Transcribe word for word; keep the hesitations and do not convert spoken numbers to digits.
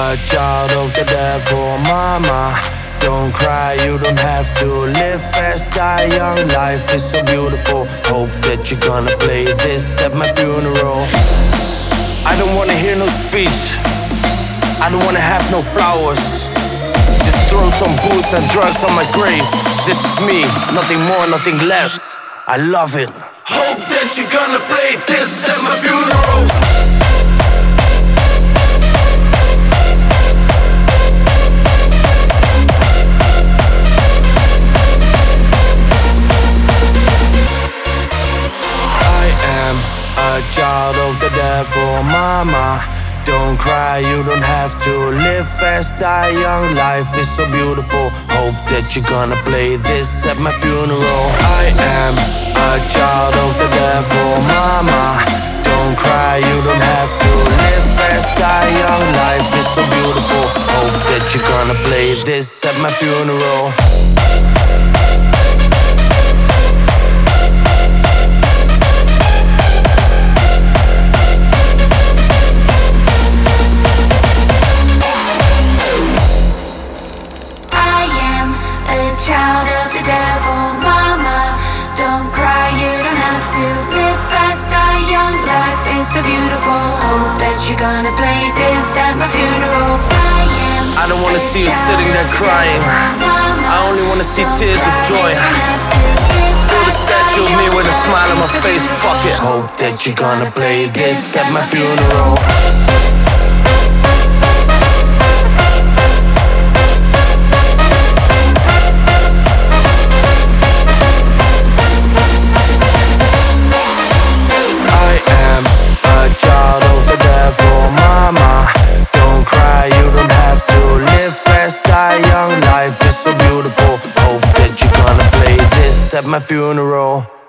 a child of the devil, mama. Don't cry, you don't have to live fast, die young. Life is so beautiful. Hope that you're gonna play this at my funeral. I don't wanna hear no speech, I don't wanna have no flowers. Just throw some booze and drugs on my grave. This is me, nothing more, nothing less. I love it. Hope that you're gonna play this at my funeral. A child of the devil, mama. Don't cry, you don't have to live fast, die young. Life is so beautiful. Hope that you're gonna play this at my funeral. I am a child of the devil, mama. Don't cry, you don't have to live fast, die young. Life is so beautiful. Hope that you're gonna play this at my funeral. Child of the devil, mama. Don't cry, you don't have to live fast, die young. Life is so beautiful. Hope that you're gonna play this at my funeral. I am I don't wanna see you sitting there crying. I only wanna see tears of joy. Build a statue of me with a smile on my face. Fuck it. Hope that you're gonna play this at my funeral. Life is so beautiful. Hope that you're gonna play this at my funeral.